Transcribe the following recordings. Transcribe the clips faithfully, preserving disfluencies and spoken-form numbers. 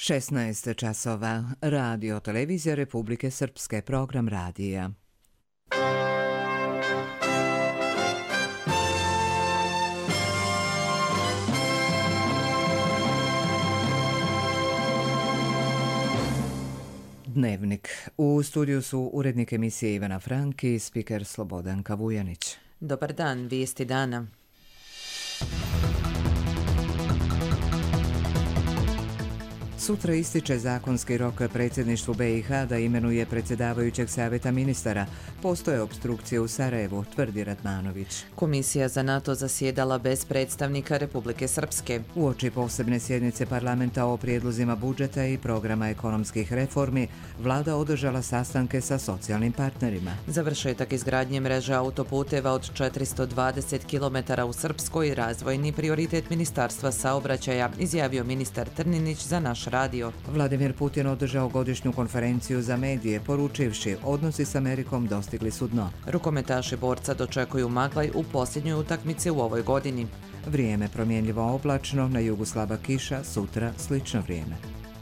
šesnaest časova. Radio Televizija Republike Srpske, program radija. Dnevnik. U studiju su urednik emisije Ivana Frank i spiker Slobodanka Vujanić. Dobar dan, vijesti dana. Sutra ističe zakonski rok predsjedništvu B i H da imenuje predsjedavajućeg savjeta ministara. Postoje opstrukcije u Sarajevu, tvrdi Radmanović. Komisija za NATO zasjedala bez predstavnika Republike Srpske. Uoči posebne sjednice parlamenta o prijedlozima budžeta i programa ekonomskih reformi, vlada održala sastanke sa socijalnim partnerima. Završetak izgradnje mreže autoputeva od četiristo dvadeset kilometara u Srpskoj, razvojni prioritet Ministarstva saobraćaja, izjavio ministar Trninić za naš radio. Vladimir Putin održao godišnju konferenciju za medije, poručivši odnosi s Amerikom dostigli su dno. Rukometaši borca dočekuju Maglaj u posljednjoj utakmici u ovoj godini. Vrijeme promjenljivo oblačno, na jugu slaba kiša, sutra slično vrijeme.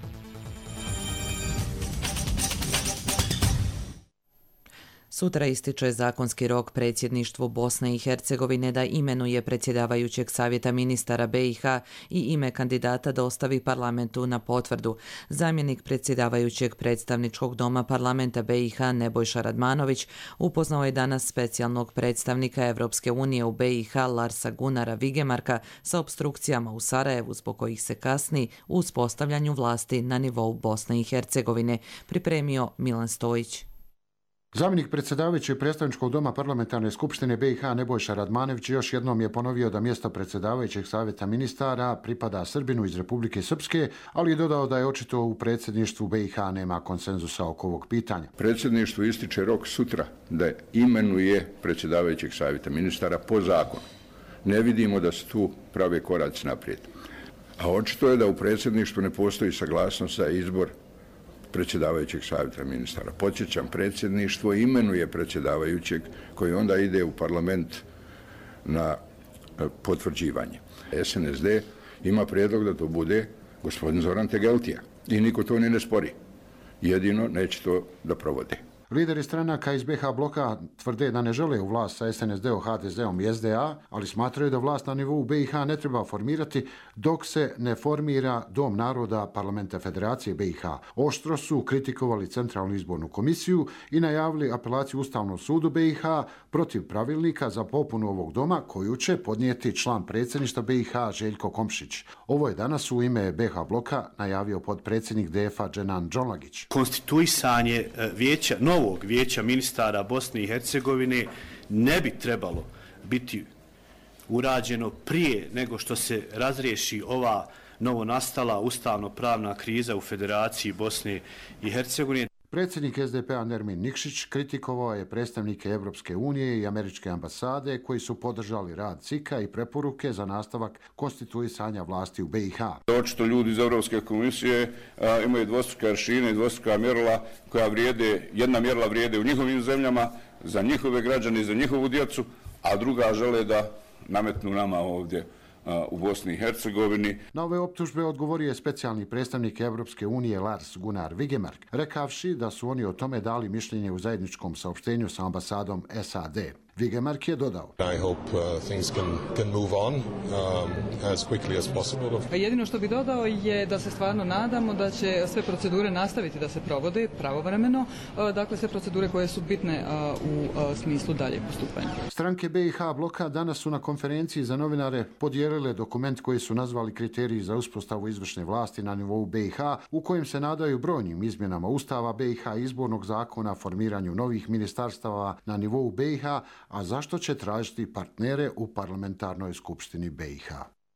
Sutra ističe zakonski rok predsjedništvu Bosne i Hercegovine da imenuje predsjedavajućeg savjeta ministara B i H i ime kandidata dostavi parlamentu na potvrdu. Zamjenik predsjedavajućeg predstavničkog doma parlamenta B i H Nebojša Radmanović upoznao je danas specijalnog predstavnika Evropske unije u B i H Larsa Gunara Vigemarka sa opstrukcijama u Sarajevu zbog kojih se kasni u uspostavljanju vlasti na nivou Bosne i Hercegovine, pripremio Milan Stojić. Zamjenik predsjedavajućeg predstavničkog doma parlamentarne skupštine B i H Nebojša Radmanović još jednom je ponovio da mjesto predsjedavajućeg savjeta ministara pripada Srbinu iz Republike Srpske, ali je dodao da je očito u predsjedništvu B i H nema konsenzusa oko ovog pitanja. Predsjedništvu ističe rok sutra da imenuje predsjedavajućeg savjeta ministara po zakonu. Ne vidimo da se tu prave koraci naprijed. A očito je da u predsjedništvu ne postoji saglasnost za izbor predsjedavajućeg savjeta ministara. Podsjećam, predsjedništvo imenuje predsjedavajućeg koji onda ide u parlament na potvrđivanje. S N S D ima prijedlog da to bude gospodin Zoran Tegeltija i niko to ni ne spori. Jedino neće to da provode. Lideri stranaka iz B i H bloka tvrde da ne žele u vlast sa S N S D-om, H D Z-om i S D A, ali smatraju da vlast na nivou B i H ne treba formirati dok se ne formira Dom naroda Parlamenta Federacije B i H. Oštro su kritikovali Centralnu izbornu komisiju i najavili apelaciju Ustavnom sudu B i H protiv pravilnika za popunu ovog doma koju će podnijeti član predsjedništva B i H Željko Komšić. Ovo je danas u ime B i H bloka najavio potpredsjednik D F A Dženan Džonlagić. Konstituisanje vijeća, novog vijeća ministara Bosne i Hercegovine ne bi trebalo biti urađeno prije nego što se razriješi ova novonastala ustavno-pravna kriza u Federaciji Bosne i Hercegovine. Predsjednik S D P-a Nermin Nikšić kritikovao je predstavnike Evropske unije i američke ambasade koji su podržali rad C I K-a i preporuke za nastavak konstituisanja vlasti u B i H. Očito ljudi iz Evropske komisije a, imaju dvostruke aršine i dvostruka mjerila koja vrijede, jedna mjerila vrijede u njihovim zemljama, za njihove građane i za njihovu djecu, a druga žele da nametnu nama ovdje u Bosni i Hercegovini. Na ove optužbe odgovorio je specijalni predstavnik Evropske unije Lars Gunnar Vigemark, rekavši da su oni o tome dali mišljenje u zajedničkom saopštenju sa ambasadom S A D. Vigemark je dodao: I hope uh, things can, can move on um, as quickly as possible. Jedino što bi dodao je da se stvarno nadamo da će sve procedure nastaviti da se provode pravovremeno, dakle sve procedure koje su bitne u smislu dalje postupanja. Stranke B i H bloka danas su na konferenciji za novinare podijelile dokument koji su nazvali kriteriji za uspostavu izvršne vlasti na nivou B i H, u kojem se nadaju brojnim izmjenama Ustava B i H, izbornog zakona, formiranju novih ministarstava na nivou B i H, a zašto će tražiti partnere u parlamentarnoj skupštini B i H.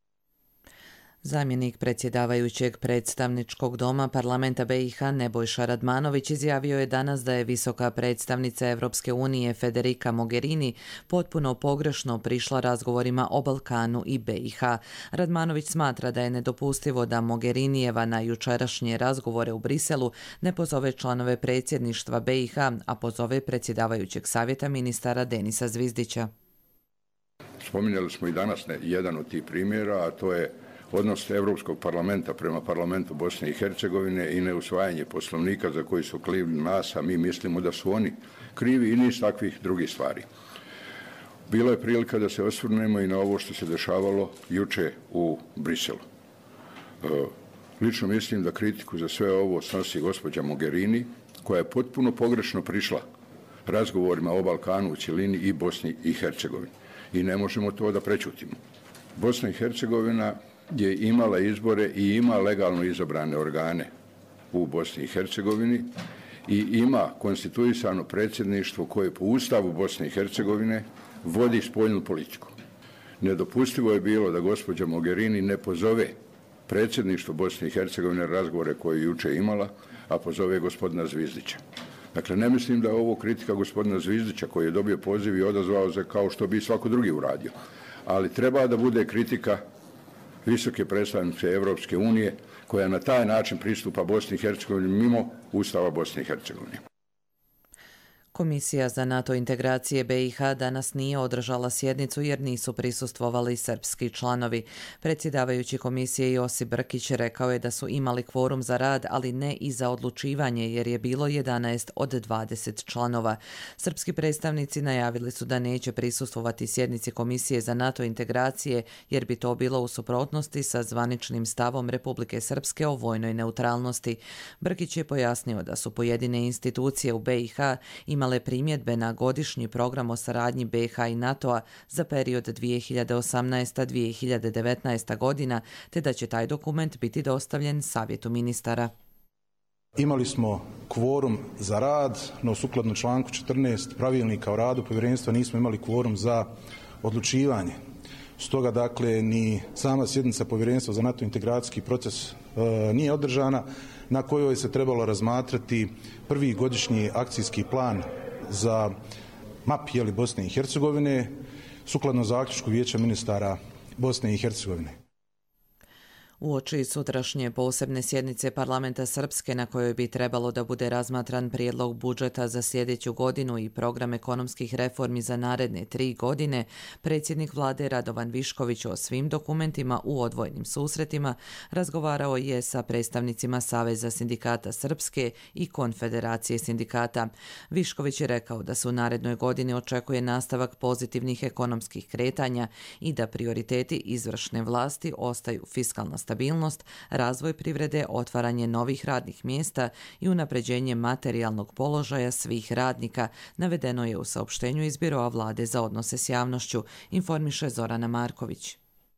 Zamjenik predsjedavajućeg predstavničkog doma parlamenta B i H Nebojša Radmanović izjavio je danas da je visoka predstavnica Evropske unije Federica Mogherini potpuno pogrešno prišla razgovorima o Balkanu i B i H. Radmanović smatra da je nedopustivo da Mogherinijeva na jučerašnje razgovore u Briselu ne pozove članove predsjedništva B i H, a pozove predsjedavajućeg savjeta ministara Denisa Zvizdića. Spominjali smo i danas ne, jedan od tih primjera, a to je odnos Europskog parlamenta prema parlamentu Bosne i Hercegovine i neusvajanje poslovnika za koji su krivi nas, a mi mislimo da su oni krivi i niz takvih drugih stvari. Bilo je prilika da se osvrnemo i na ovo što se dešavalo juče u Briselu. Lično mislim da kritiku za sve ovo snosi gospođa Mogherini, koja je potpuno pogrešno prišla razgovorima o Balkanu u cjelini i Bosni i Hercegovini. I ne možemo to da prećutimo. Bosna i Hercegovina je imala izbore i ima legalno izabrane organe u Bosni i Hercegovini i ima konstituisano predsjedništvo koje po Ustavu Bosne i Hercegovine vodi spoljnu politiku. Nedopustivo je bilo da gospođa Mogherini ne pozove predsjedništvo Bosne i Hercegovine razgovore koje je juče imala, a pozove gospodina Zvizdića. Dakle, ne mislim da je ovo kritika gospodina Zvizdića koji je dobio poziv i odazvao se kao što bi svako drugi uradio. Ali treba da bude kritika visoke predstavnice Europske unije koja na taj način pristupa Bosni i Hercegovini mimo Ustava Bosne i Hercegovine. Komisija za NATO integracije B i H danas nije održala sjednicu jer nisu prisustvovali srpski članovi. Predsjedavajući komisije Josip Brkić rekao je da su imali kvorum za rad, ali ne i za odlučivanje jer je bilo jedanaest od dvadeset članova. Srpski predstavnici najavili su da neće prisustvovati sjednici Komisije za NATO integracije jer bi to bilo u suprotnosti sa zvaničnim stavom Republike Srpske o vojnoj neutralnosti. Brkić je pojasnio da su pojedine institucije u B i H imali imale primjedbe na godišnji program o saradnji B i H i NATO-a za period dvije hiljade osamnaesta do dvije hiljade devetnaesta godina, te da će taj dokument biti dostavljen Savjetu ministara. Imali smo kvorum za rad, no sukladno članku četrnaest pravilnika o radu povjerenstva nismo imali kvorum za odlučivanje. Stoga, dakle, ni sama sjednica povjerenstva za NATO integracijski proces e, nije održana, na kojoj se trebalo razmatrati prvi godišnji akcijski plan za M A P jeli, Bosne i Hercegovine, sukladno zaključku Vijeća ministara Bosne i Hercegovine. Uoči sutrašnje posebne sjednice parlamenta Srpske na kojoj bi trebalo da bude razmatran prijedlog budžeta za sljedeću godinu i program ekonomskih reformi za naredne tri godine, predsjednik vlade Radovan Višković o svim dokumentima u odvojenim susretima razgovarao je sa predstavnicima Saveza sindikata Srpske i Konfederacije sindikata. Višković je rekao da se u narednoj godini očekuje nastavak pozitivnih ekonomskih kretanja i da prioriteti izvršne vlasti ostaju fiskalna stabilnost, razvoj privrede, otvaranje novih radnih mjesta i unapređenje materijalnog položaja svih radnika, navedeno je u saopštenju iz Biroa vlade za odnose s javnošću, informiše Zorana Marković.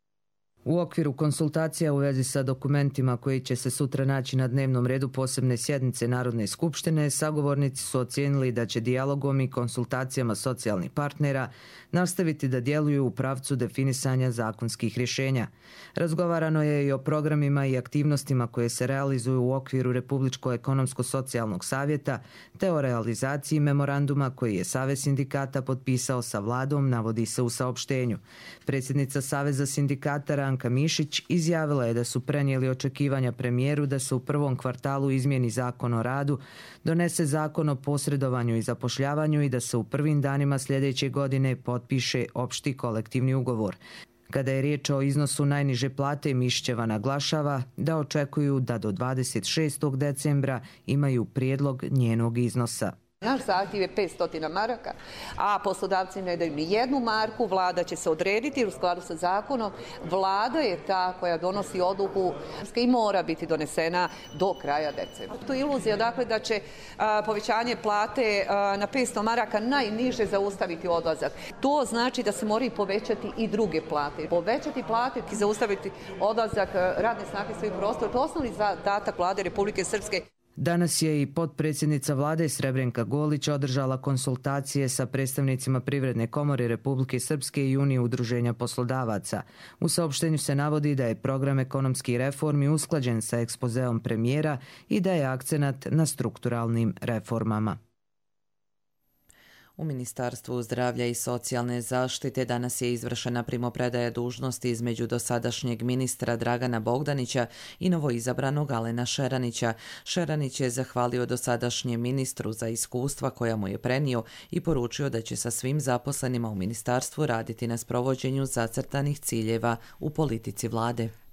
U okviru konsultacija u vezi sa dokumentima koji će se sutra naći na dnevnom redu posebne sjednice Narodne skupštine, sagovornici su ocijenili da će dijalogom i konsultacijama socijalnih partnera nastaviti da djeluju u pravcu definisanja zakonskih rješenja. Razgovarano je i o programima i aktivnostima koje se realizuju u okviru Republičko-ekonomsko-socijalnog savjeta, te o realizaciji memoranduma koji je Savez sindikata potpisao sa vladom, navodi se u saopštenju. Predsjednica Saveza sindikata Ranka Mišić izjavila je da su prenijeli očekivanja premijeru da se u prvom kvartalu izmijeni zakon o radu, donese zakon o posredovanju i zapošljavanju i da se u prvim danima sljedeće godine potpiše opšti kolektivni ugovor. Kada je riječ o iznosu najniže plate, Mišićeva naglašava da očekuju da do dvadeset šestog decembra imaju prijedlog njenog iznosa. Naš zahtjev je petsto maraka, a poslodavci ne daju ni jednu marku, vlada će se odrediti u skladu sa zakonom. Vlada je ta koja donosi odluku i mora biti donesena do kraja decembra. To je iluzija dakle, da će a, povećanje plate a, na petsto maraka najniže zaustaviti odlazak. To znači da se moraju povećati i druge plate. Povećati plate i zaustaviti odlazak radne snage svih prostora. To je osnovni zadatak vlade Republike Srpske. Danas je i potpredsjednica vlade Srebrenka Golić održala konsultacije sa predstavnicima Privredne komore Republike Srpske i Unije udruženja poslodavaca. U saopštenju se navodi da je program ekonomskih reformi usklađen sa ekspozeom premijera i da je akcenat na strukturalnim reformama. U Ministarstvu zdravlja i socijalne zaštite danas je izvršena primopredaja dužnosti između dosadašnjeg ministra Dragana Bogdanića i novoizabranog Alena Šeranića. Šeranić je zahvalio dosadašnjem ministru za iskustva koja mu je prenio i poručio da će sa svim zaposlenima u ministarstvu raditi na sprovođenju zacrtanih ciljeva u politici vlade.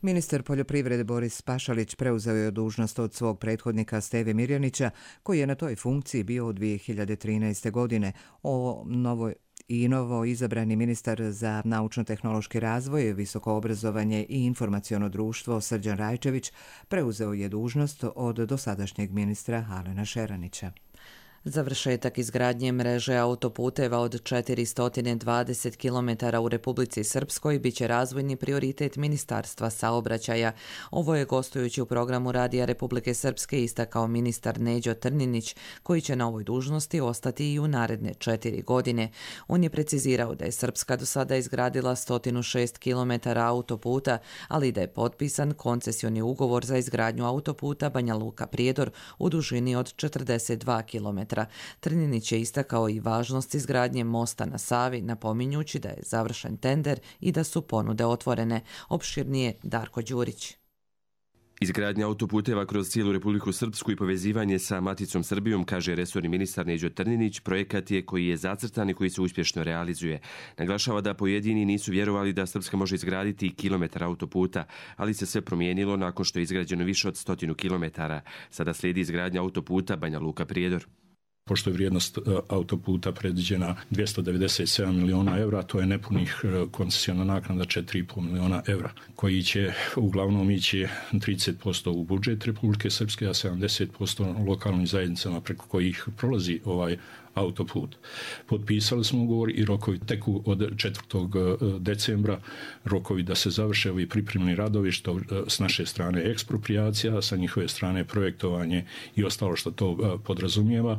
Ministar poljoprivrede Boris Pašalić preuzeo je dužnost od svog prethodnika Steve Mirjanića, koji je na toj funkciji bio od dvije hiljade trinaeste. godine. O novoj i novo izabrani ministar za naučno-tehnološki razvoj, visoko obrazovanje i informaciono društvo Srđan Rajčević preuzeo je dužnost od dosadašnjeg ministra Alena Šeranića. Završetak izgradnje mreže autoputeva od četiristo dvadeset kilometara u Republici Srpskoj biće razvojni prioritet Ministarstva saobraćaja. Ovo je gostujući u programu Radija Republike Srpske istakao ministar Neđo Trninić, koji će na ovoj dužnosti ostati i u naredne četiri godine. On je precizirao da je Srpska do sada izgradila sto šest kilometara autoputa, ali da je potpisan koncesioni ugovor za izgradnju autoputa Banja Luka-Prijedor u dužini od četrdeset dva kilometra. Trninić je istakao i važnost izgradnje mosta na Savi, napominjući da je završen tender i da su ponude otvorene. Opširnije Darko Đurić. Izgradnja autoputeva kroz cijelu Republiku Srpsku i povezivanje sa Maticom Srbijom, kaže resorni ministar Neđo Trninić, projekat je koji je zacrtan i koji se uspješno realizuje. Naglašava da pojedini nisu vjerovali da Srpska može izgraditi kilometar autoputa, ali se sve promijenilo nakon što je izgrađeno više od stotinu kilometara. Sada slijedi izgradnja autoputa Banja Luka-Prijedor. Pošto je vrijednost autoputa predviđena dvjesto devedeset sedam miliona evra, to je nepunih koncesiona naknada četiri i pol miliona evra, koji će uglavnom ići trideset posto u budžet Republike Srpske, a sedamdeset posto lokalnim zajednicama preko kojih prolazi ovaj autoput. Potpisali smo ugovor i rokovi teku od četvrtog decembra, rokovi da se završe ovi pripremni radovi, što s naše strane eksproprijacija, sa njihove strane projektovanje i ostalo što to podrazumijeva,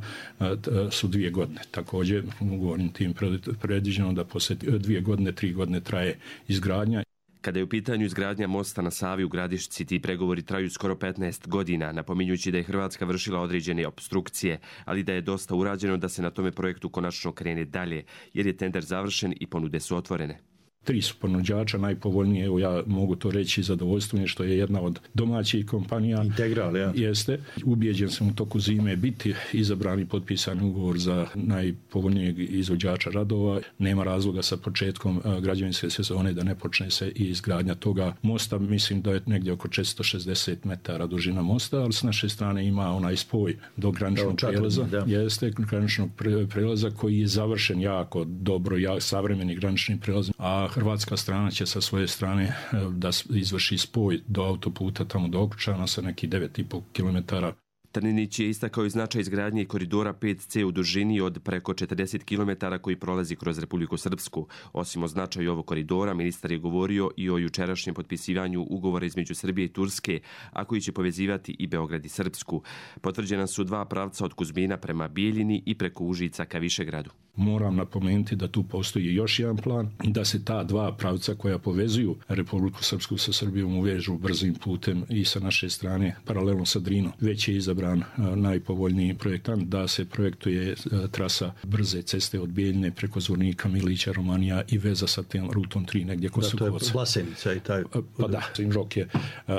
su dvije godine. Također, ugovornim tim predviđeno da poslije dvije godine, tri godine traje izgradnja. Kada je u pitanju izgradnja mosta na Savi u Gradišci, ti pregovori traju skoro petnaest godina, napominjući da je Hrvatska vršila određene obstrukcije, ali da je dosta urađeno da se na tome projektu konačno krene dalje, jer je tender završen i ponude su otvorene. Tri su ponuđača, najpovoljnije, evo ja mogu to reći zadovoljstveno, što je jedna od domaćih kompanija. Integral, ja. Jeste. Ubijeđen sam u toku zime biti izabrani potpisani ugovor za najpovoljnijeg izvođača radova. Nema razloga sa početkom građevinske sezone da ne počne se i izgradnja toga mosta. Mislim da je negdje oko četiristo šezdeset metara dužina mosta, ali s naše strane ima onaj spoj do graničnog prijelaza. Jeste, graničnog prijelaza koji je završen jako dobro, jak, savremeni granični prijelaz, a hrvatska strana će sa svoje strane da izvrši spoj do autoputa tamo do Okučana sa neki devet i pol kilometara. Trninić je istakao i značaj izgradnje koridora pet ce u dužini od preko četrdeset kilometara koji prolazi kroz Republiku Srpsku. Osim o značaju ovog koridora, ministar je govorio i o jučerašnjem potpisivanju ugovora između Srbije i Turske, a koji će povezivati i Beograd i Srpsku. Potvrđena su dva pravca od Kuzmina prema Bijeljini i preko Užica ka Višegradu. Moram napomenuti da tu postoji još jedan plan, da se ta dva pravca koja povezuju Republiku Srpsku sa Srbijom uvežu brzim putem i sa naše strane paralelno sa Drinom. Već je izabran najpovoljniji projektant da se projektuje trasa brze ceste od Bijeljine preko Zvornika, Milića, Romanija i veza sa tem rutom tri negdje kod Sukovaca. Da, to je Vlasenica i taj... Pa da, rok je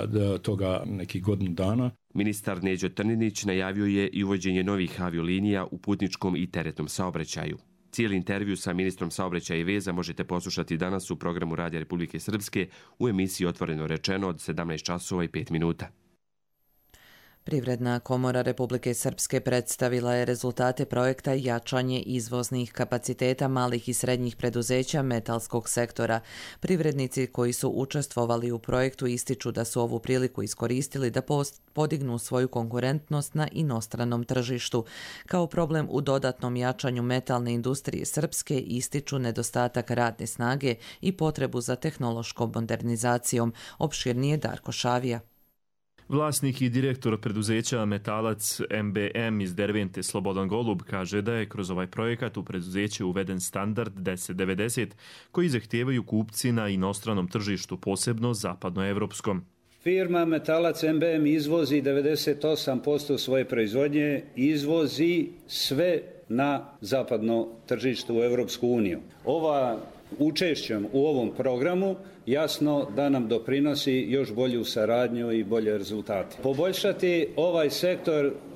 toga nekih godinu dana. Ministar Neđo Trninić najavio je i uvođenje novih aviolinija u putničkom i teretnom saobraćaju. Cijeli intervju sa ministrom saobraćaja i veza možete poslušati danas u programu Radija Republike Srpske u emisiji Otvoreno rečeno od sedamnaest časova i pet minuta. Privredna komora Republike Srpske predstavila je rezultate projekta jačanje izvoznih kapaciteta malih i srednjih preduzeća metalskog sektora. Privrednici koji su učestvovali u projektu ističu da su ovu priliku iskoristili da podignu svoju konkurentnost na inostranom tržištu. Kao problem u dodatnom jačanju metalne industrije Srpske ističu nedostatak radne snage i potrebu za tehnološkom modernizacijom. Opširnije Darko Šavija. Vlasnik i direktor preduzeća Metalac em be em iz Dervente Slobodan Golub kaže da je kroz ovaj projekat u preduzeće uveden standard deset devedeset koji zahtijevaju kupci na inostranom tržištu, posebno zapadnoevropskom. Firma Metalac em be em izvozi devedeset osam posto svoje proizvodnje, izvozi sve na zapadno tržište u Evropsku uniju. Ova učešćem u ovom programu jasno da nam doprinosi još bolju saradnju i bolje rezultate. Poboljšati ovaj sektor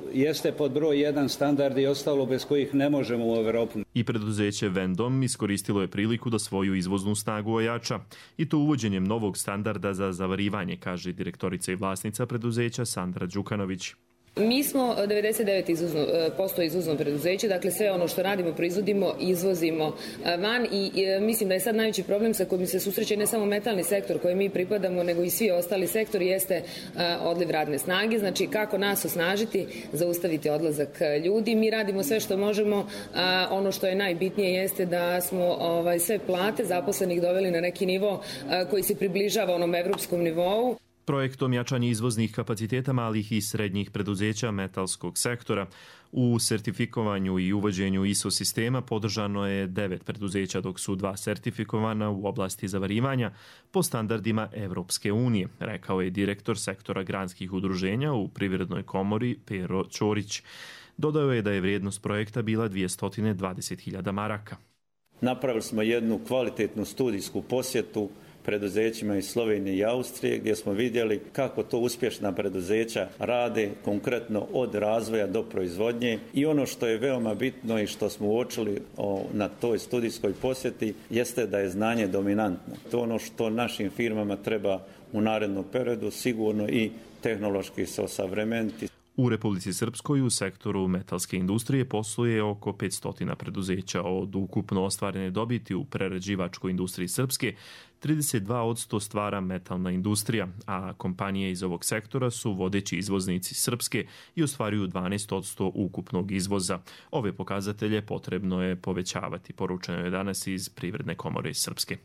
jeste pod broj jedan standard i ostalo bez kojih ne možemo u Evropu. I preduzeće Vendom iskoristilo je priliku da svoju izvoznu snagu ojača. I to uvođenjem novog standarda za zavarivanje, kaže direktorica i vlasnica preduzeća Sandra Đukanović. Mi smo devedeset devet posto izvozno preduzeće, dakle sve ono što radimo, proizvodimo, izvozimo van i mislim da je sad najveći problem sa kojim se susreće ne samo metalni sektor koji mi pripadamo, nego i svi ostali sektori jeste odliv radne snage. Znači kako nas osnažiti, zaustaviti odlazak ljudi. Mi radimo sve što možemo, ono što je najbitnije jeste da smo ovaj, sve plate zaposlenih doveli na neki nivo koji se približava onom evropskom nivou. Projektom jačanja izvoznih kapaciteta malih i srednjih preduzeća metalskog sektora u sertifikovanju i uvođenju I S O sistema podržano je devet preduzeća, dok su dva sertifikovana u oblasti zavarivanja po standardima Evropske unije, rekao je direktor sektora granskih udruženja u Privrednoj komori Pero Ćorić. Dodao je da je vrijednost projekta bila dvjesto dvadeset hiljada maraka. Napravili smo jednu kvalitetnu studijsku posjetu preduzećima iz Slovenije i Austrije, gdje smo vidjeli kako to uspješna preduzeća rade konkretno od razvoja do proizvodnje. I ono što je veoma bitno i što smo uočili na toj studijskoj posjeti jeste da je znanje dominantno. To je ono što našim firmama treba u narednom periodu, sigurno i tehnološki se osavremeniti. U Republici Srpskoj u sektoru metalske industrije posluje oko petsto preduzeća. Od ukupno ostvarene dobiti u prerađivačkoj industriji Srpske, trideset dva posto stvara metalna industrija, a kompanije iz ovog sektora su vodeći izvoznici Srpske i ostvaruju dvanaest posto ukupnog izvoza. Ove pokazatelje potrebno je povećavati, poručeno je danas iz Privredne komore Srpske.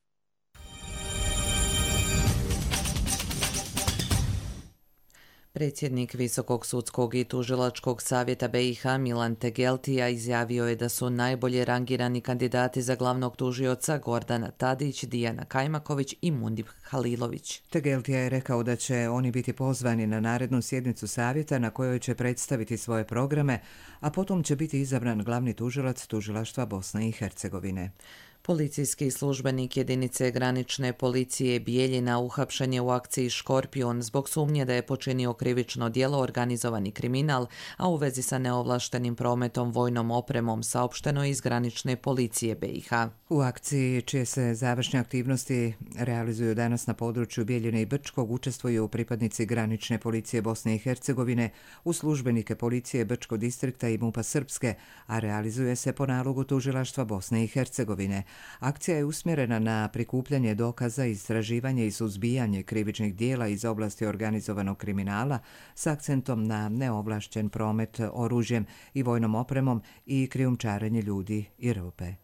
Predsjednik Visokog sudskog i tužilačkog savjeta B i H Milan Tegeltija izjavio je da su najbolje rangirani kandidati za glavnog tužioca Gordana Tadić, Dijana Kajmaković i Mundip Halilović. Tegeltija je rekao da će oni biti pozvani na narednu sjednicu savjeta na kojoj će predstaviti svoje programe, a potom će biti izabran glavni tužilac tužilaštva Bosne i Hercegovine. Policijski službenik jedinice granične policije Bijeljina uhapšen je u akciji Škorpion zbog sumnje da je počinio krivično djelo organizovani kriminal, a u vezi sa neovlaštenim prometom vojnom opremom, saopšteno iz granične policije B i H. U akciji, čije se završne aktivnosti realizuju danas na području Bijeljine i Brčkog, učestvuju pripadnici granične policije Bosne i Hercegovine, u službenike policije Brčkog distrikta i MUP-a Srpske, a realizuje se po nalogu tužilaštva Bosne i Hercegovine. Akcija je usmjerena na prikupljanje dokaza, istraživanje i suzbijanje krivičnih dijela iz oblasti organizovanog kriminala s akcentom na neovlašćen promet oružjem i vojnom opremom i krijumčarenje ljudi i robe.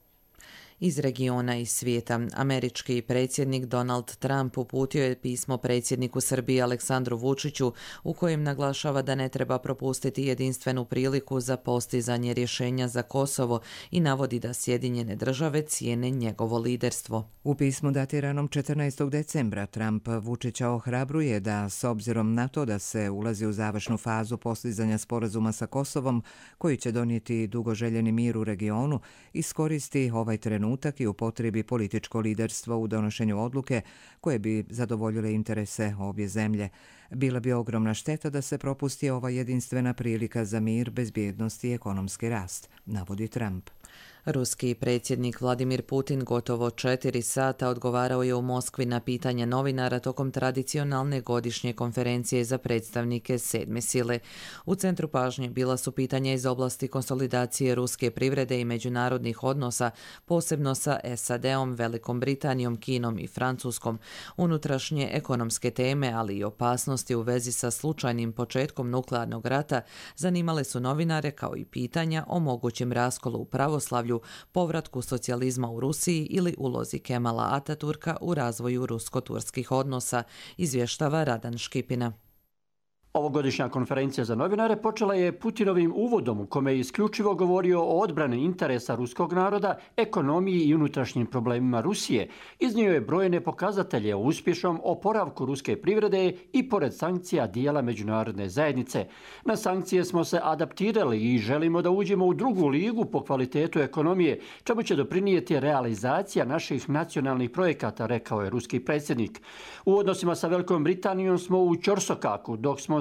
Iz regiona i svijeta, američki predsjednik Donald Trump uputio je pismo predsjedniku Srbije Aleksandru Vučiću u kojem naglašava da ne treba propustiti jedinstvenu priliku za postizanje rješenja za Kosovo i navodi da Sjedinjene države cijene njegovo liderstvo. U pismu datiranom četrnaestog decembra Trump Vučića ohrabruje da, s obzirom na to da se ulazi u završnu fazu postizanja sporazuma sa Kosovom, koji će donijeti dugoželjeni mir u regionu, iskoristi ovaj trenutak i upotrebi političko liderstvo u donošenju odluke koje bi zadovoljile interese obje zemlje. Bila bi ogromna šteta da se propusti ova jedinstvena prilika za mir, bezbjednost i ekonomski rast, navodi Trump. Ruski predsjednik Vladimir Putin gotovo četiri sata odgovarao je u Moskvi na pitanja novinara tokom tradicionalne godišnje konferencije za predstavnike sedme sile. U centru pažnje bila su pitanja iz oblasti konsolidacije ruske privrede i međunarodnih odnosa, posebno sa S A D-om, Velikom Britanijom, Kinom i Francuskom, unutrašnje ekonomske teme, ali i opasnosti u vezi sa slučajnim početkom nuklearnog rata zanimale su novinare, kao i pitanja o mogućem raskolu u pravoslavlju, povratku socijalizma u Rusiji ili ulozi Kemala Ataturka u razvoju rusko-turskih odnosa, izvještava Radan Škipina. Ovogodišnja konferencija za novinare počela je Putinovim uvodom u kome je isključivo govorio o odbrani interesa ruskog naroda, ekonomiji i unutrašnjim problemima Rusije. Iznio je brojne pokazatelje o uspješnom oporavku ruske privrede i pored sankcija dijela međunarodne zajednice. Na sankcije smo se adaptirali i želimo da uđemo u drugu ligu po kvalitetu ekonomije, čemu će doprinijeti realizacija naših nacionalnih projekata, rekao je ruski predsjednik. U odnosima sa Velikom Britanijom smo u ćorsokaku, dok smo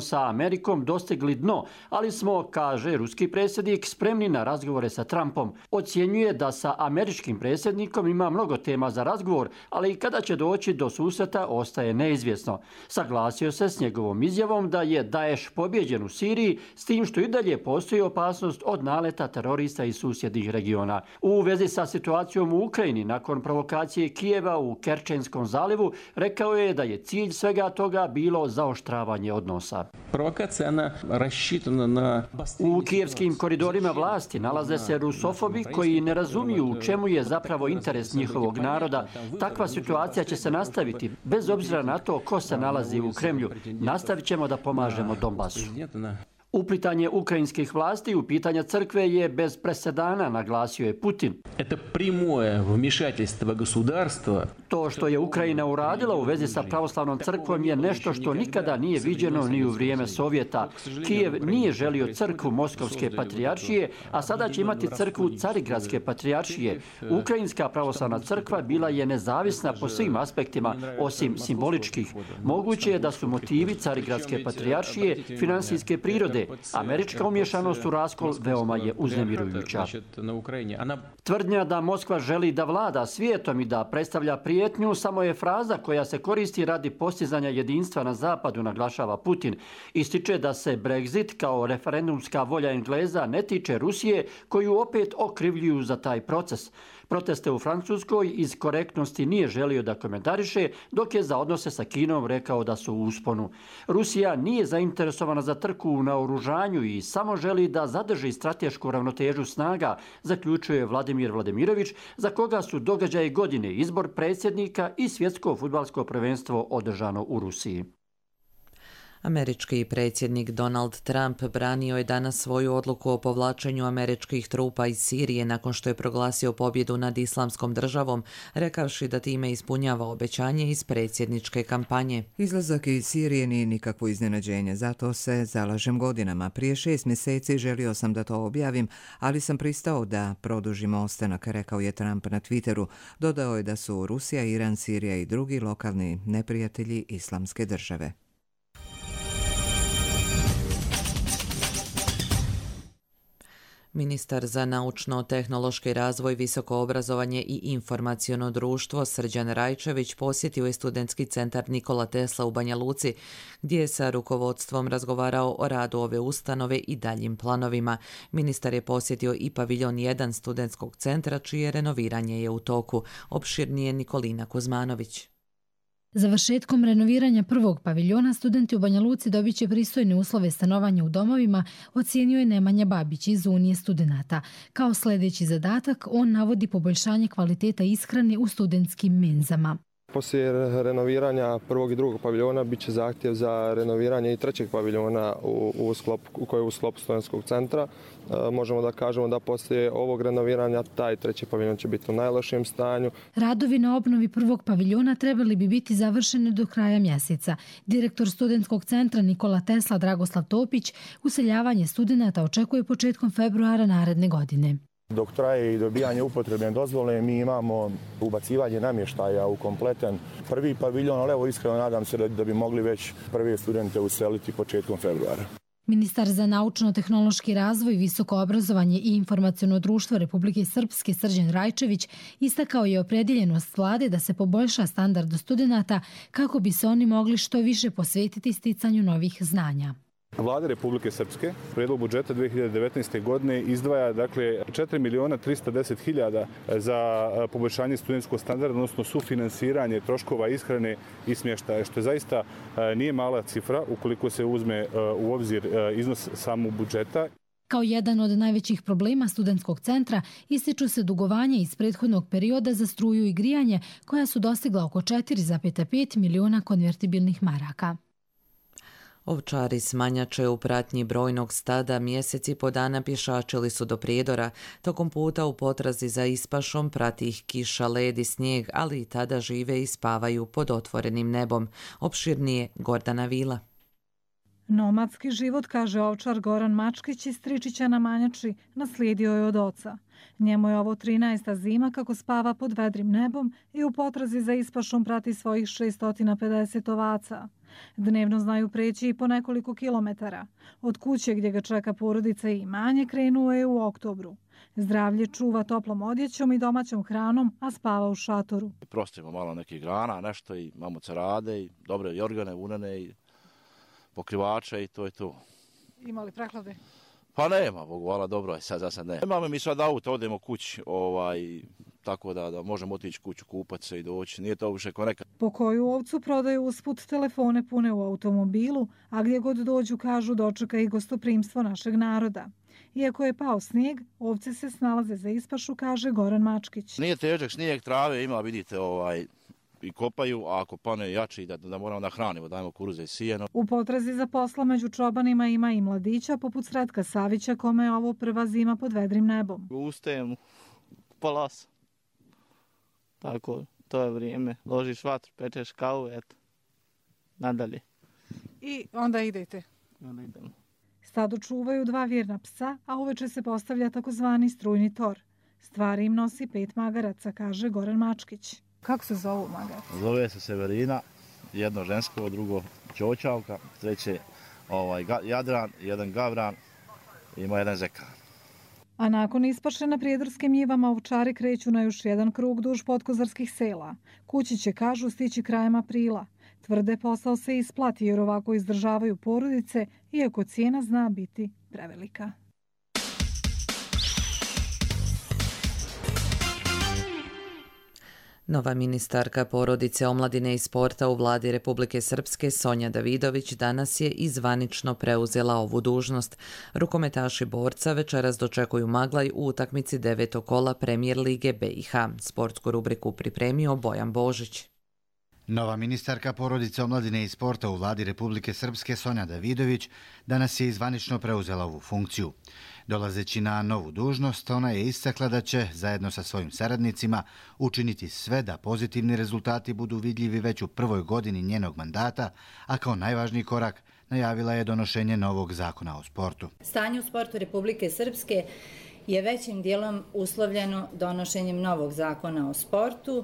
sa Amerikom dostigli dno, ali smo, kaže ruski predsjednik, spremni na razgovore sa Trumpom. Ocjenjuje da sa američkim predsjednikom ima mnogo tema za razgovor, ali i kada će doći do susreta ostaje neizvjesno. Saglasio se s njegovom izjavom da je Daesh pobjeđen u Siriji, s tim što i dalje postoji opasnost od naleta terorista iz susjednih regiona. U vezi sa situacijom u Ukrajini nakon provokacije Kijeva u Kerčenskom zalivu rekao je da je cilj svega toga bilo zaoštravanje odnosa. Provokacija ona raščitana na... U kijevskim koridorima vlasti nalaze se rusofobi koji ne razumiju u čemu je zapravo interes njihovog naroda. Takva situacija će se nastaviti bez obzira na to ko se nalazi u Kremlju. Nastavit ćemo da pomažemo Donbasu. Uplitanje ukrajinskih vlasti u pitanja crkve je bez presedana, naglasio je Putin. To što je Ukrajina uradila u vezi sa pravoslavnom crkvom je nešto što nikada nije viđeno ni u vrijeme Sovjeta. Kijev nije želio crkvu Moskovske patrijaršije, a sada će imati crkvu Carigradske patrijaršije. Ukrajinska pravoslavna crkva bila je nezavisna po svim aspektima, osim simboličkih. Moguće je da su motivi Carigradske patrijaršije finansijske prirode. Američka umješanost u raskol veoma je uznemirujuća. Tvrdnja da Moskva želi da vlada svijetom i da predstavlja prijetnju samo je fraza koja se koristi radi postizanja jedinstva na zapadu, naglašava Putin. Ističe da se Brexit kao referendumska volja Engleza ne tiče Rusije, koju opet okrivljuju za taj proces. Proteste u Francuskoj iz korektnosti nije želio da komentariše, dok je za odnose sa Kinom rekao da su u usponu. Rusija nije zainteresovana za trku u naoružanju i samo želi da zadrži stratešku ravnotežu snaga, zaključuje Vladimir Vladimirović, za koga su događaje godine izbor predsjednika i svjetsko fudbalsko prvenstvo održano u Rusiji. Američki predsjednik Donald Trump branio je danas svoju odluku o povlačenju američkih trupa iz Sirije nakon što je proglasio pobjedu nad Islamskom državom, rekavši da time ispunjava obećanje iz predsjedničke kampanje. Izlazak iz Sirije nije nikakvo iznenađenje, zato se zalažem godinama. Prije šest mjeseci želio sam da to objavim, ali sam pristao da produžim ostanak, rekao je Trump na Twitteru. Dodao je da su Rusija, Iran, Sirija i drugi lokalni neprijatelji Islamske države. Ministar za naučno-tehnološki razvoj, visoko obrazovanje i informaciono društvo Srđan Rajčević posjetio je studentski centar Nikola Tesla u Banja Luci, gdje je sa rukovodstvom razgovarao o radu ove ustanove i daljim planovima. Ministar je posjetio i paviljon jedan studentskog centra, čije renoviranje je u toku. Opširnije Nikolina Kuzmanović. Završetkom renoviranja prvog paviljona studenti u Banja Luci dobit će pristojne uslove stanovanja u domovima, ocijenio je Nemanja Babić iz Unije studenata. Kao sljedeći zadatak, on navodi poboljšanje kvaliteta ishrane u studentskim menzama. Poslije renoviranja prvog i drugog paviljona bit će zahtjev za renoviranje i trećeg paviljona u, u, sklop, u koje je u sklopu studentskog centra. E, možemo da kažemo da poslije ovog renoviranja taj treći paviljon će biti u najlošijem stanju. Radovi na obnovi prvog paviljona trebali bi biti završeni do kraja mjeseca. Direktor studentskog centra Nikola Tesla Dragoslav Topić useljavanje studenata očekuje početkom februara naredne godine. Dok traje i dobijanje upotrebne dozvole, mi imamo ubacivanje namještaja u kompletan prvi paviljon, ali evo iskreno nadam se da, da bi mogli već prve studente useliti početkom februara. Ministar za naučno-tehnološki razvoj, visoko obrazovanje i informaciono društvo Republike Srpske Srđan Rajčević istakao je opredjeljenost vlade da se poboljša standard studenata kako bi se oni mogli što više posvetiti sticanju novih znanja. Vlada Republike Srpske prijedlog budžeta dvije hiljade devetnaeste. godine izdvaja dakle četiri miliona trista deset hiljada za poboljšanje studentskog standarda, odnosno sufinansiranje troškova ishrane i smještaja, što je zaista nije mala cifra ukoliko se uzme u obzir iznos samog budžeta. Kao jedan od najvećih problema studentskog centra ističu se dugovanja iz prethodnog perioda za struju i grijanje koja su dostigla oko četiri zarez pet miliona konvertibilnih maraka. Ovčari s Manjače u pratnji brojnog stada mjeseci po dana pješačili su do Prijedora. Tokom puta u potrazi za ispašom prati ih kiša, led i snijeg, ali i tada žive i spavaju pod otvorenim nebom. Opširnije Gordana Vila. Nomadski život, kaže ovčar Goran Mačkić iz Tričića na Manjači, naslijedio je od oca. Njemu je ovo trinaesta zima kako spava pod vedrim nebom i u potrazi za ispašom prati svojih šesto pedeset ovaca. Dnevno znaju preći i po nekoliko kilometara. Od kuće gdje ga čeka porodica i imanje krenuo je u oktobru. Zdravlje čuva toplom odjećom i domaćom hranom, a spava u šatoru. Prostimo malo nekih grana, nešto i imamo cerade i dobre jorgane, unene i pokrivače i to je to. Ima li prehlade? Pa nema, Bogu hvala, dobro je, sad za sad ne. Imamo mi sad auto, odemo kući, ovaj, tako da, da možemo otići kuću, kupat se i doći, nije to više ko nekad. Po koju ovcu prodaju usput telefone pune u automobilu, a gdje god dođu kažu dočeka i gostoprimstvo našeg naroda. Iako je pao snijeg, ovce se snalaze za ispašu, kaže Goran Mačkić. Nije težak snijeg, trave ima, vidite, ovaj, i kopaju, a ako pane jači da, da moramo da hranimo, dajemo kuruze i sijeno. U potrazi za posla među čobanima ima i mladića, poput Sretka Savića, kome je ovo prva zima pod vedrim nebom. Ustajem pola osam. Tako, to je vrijeme. Ložiš vatru, pečeš kavu, eto. Nadalje. I onda idete? Onda idemo. Stado čuvaju dva vjerna psa, a uveče se postavlja takozvani strujni tor. Stvari im nosi pet magaraca, kaže Goran Mačkić. Kako se zovu magarci? Zove se Severina, jedno žensko, drugo Ćoćavka, treće ovaj, Jadran, jedan Gavran, ima jedan Zeka. A nakon ispaše na prijedorskim njivama ovčari kreću na još jedan krug duž podkozarskih sela. Kući će, kažu, stići krajem aprila. Tvrde posao se isplati jer ovako izdržavaju porodice, iako cijena zna biti prevelika. Nova ministarka porodice, omladine i sporta u vladi Republike Srpske Sonja Davidović danas je i zvanično preuzela ovu dužnost. Rukometaši borca večeras dočekuju Maglaj u utakmici devetog kola Premijer lige B i H. Sportsku rubriku pripremio Bojan Božić. Nova ministarka porodice, omladine i sporta u vladi Republike Srpske Sonja Davidović danas je i zvanično preuzela ovu funkciju. Dolazeći na novu dužnost, ona je istakla da će, zajedno sa svojim saradnicima, učiniti sve da pozitivni rezultati budu vidljivi već u prvoj godini njenog mandata, a kao najvažniji korak najavila je donošenje novog zakona o sportu. Stanje u sportu Republike Srpske je većim dijelom uslovljeno donošenjem novog zakona o sportu,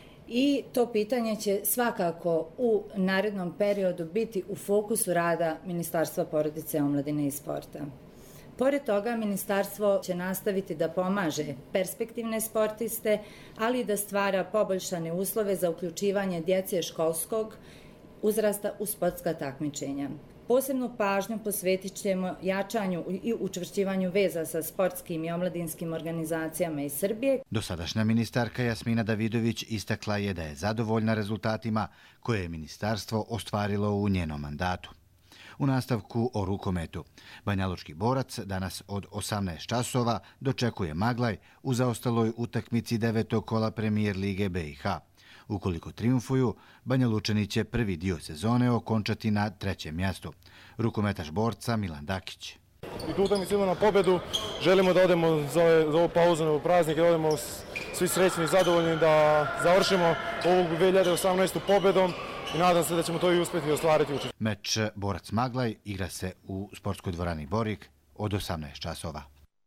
i to pitanje će svakako u narednom periodu biti u fokusu rada Ministarstva porodice, omladine i sporta. Pored toga, ministarstvo će nastaviti da pomaže perspektivne sportiste, ali i da stvara poboljšane uslove za uključivanje djece školskog uzrasta u sportska takmičenja. Posebnu pažnju posvetit ćemo jačanju i učvršćivanju veza sa sportskim i omladinskim organizacijama iz Srbije. Dosadašnja ministarka Jasmina Davidović istakla je da je zadovoljna rezultatima koje je ministarstvo ostvarilo u njenom mandatu. U nastavku o rukometu. Banjalučki borac danas od osamnaest časova dočekuje Maglaj u zaostaloj utakmici devetog kola Premijer lige B i H. Ukoliko triumfuju, Banja Lučani će prvi dio sezone okončati na trećem mjestu. Rukometaš borca Milan Dakić. I tu utakmicu idemo na pobedu. Želimo da odemo za, ove, za ovu pauzu na praznike, da odemo svi srećni i zadovoljni, da završimo ovu dve hiljade osamnaestu pobedom i nadam se da ćemo to i uspjeti ostvariti. Meč borac Maglaj igra se u sportskoj dvorani Borik od osamnaest časova.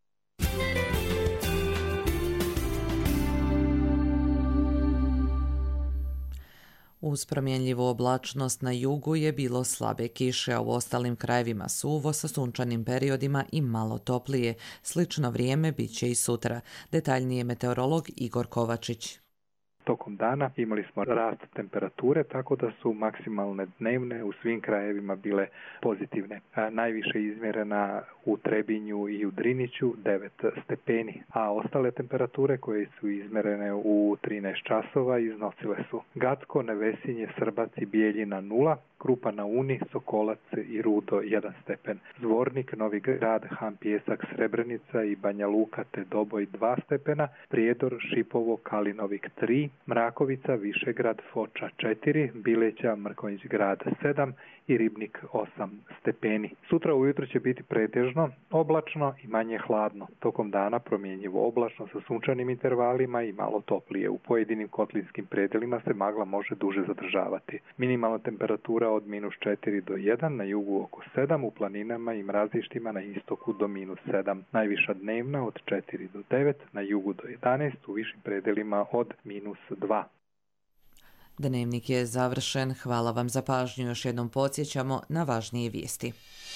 Uz promjenljivu oblačnost na jugu je bilo slabe kiše, a u ostalim krajevima suvo sa sunčanim periodima i malo toplije. Slično vrijeme bit će i sutra. Detaljnije meteorolog Igor Kovačić. Tokom dana imali smo rast temperature, tako da su maksimalne dnevne u svim krajevima bile pozitivne. A najviše izmjerena u Trebinju i u Driniću devet stepeni, a ostale temperature koje su izmjerene u trinaest časova iznosile su Gacko, Nevesinje, Srbac i Bijeljina nula, Krupa na Uni, Sokolac i Rudo jedan stepen, Zvornik, Novi Grad, Han Pjesak, Srebrenica i Banja Luka te Doboj dva stepena, Prijedor, Šipovo, Kalinovik tri, Mrakovica, Višegrad, Foča četiri, Bileća, Mrkonjić Grad sedam i Ribnik osam stepeni. Sutra ujutro će biti pretežno oblačno i manje hladno. Tokom dana promjenjivo oblačno sa sunčanim intervalima i malo toplije. U pojedinim kotlinskim predelima se magla može duže zadržavati. Minimalna temperatura od minus četiri do jedan, na jugu oko sedam, u planinama i mrazištima na istoku do minus sedam. Najviša dnevna od četiri do devet, na jugu do jedanaest, u višim predelima od minus dva. Dnevnik je završen. Hvala vam za pažnju. Još jednom podsjećamo na važnije vijesti.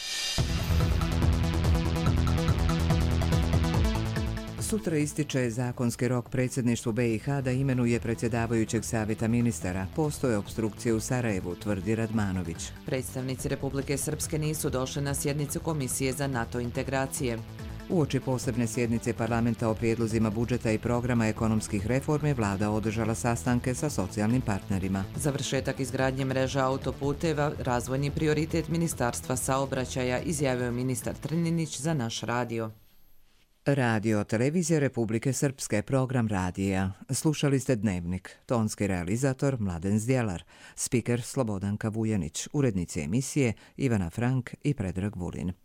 Sutra ističe zakonski rok predsjedništvu B i H da imenuje predsjedavajućeg savjeta ministara. Postoje opstrukcije u Sarajevu, tvrdi Radmanović. Predstavnici Republike Srpske nisu došli na sjednicu Komisije za NATO integracije. Uoči posebne sjednice parlamenta o prijedlozima budžeta i programa ekonomskih reformi, vlada održala sastanke sa socijalnim partnerima. Završetak izgradnje mreža autoputeva, razvojni prioritet Ministarstva saobraćaja, izjavio ministar Trninić za naš radio. Radio Televizija Republike Srpske, program radija. Slušali ste Dnevnik. Tonski realizator Mladen Zdjelar. Spiker Slobodanka Vujanić. Urednici emisije Ivana Frank i Predrag Vulin.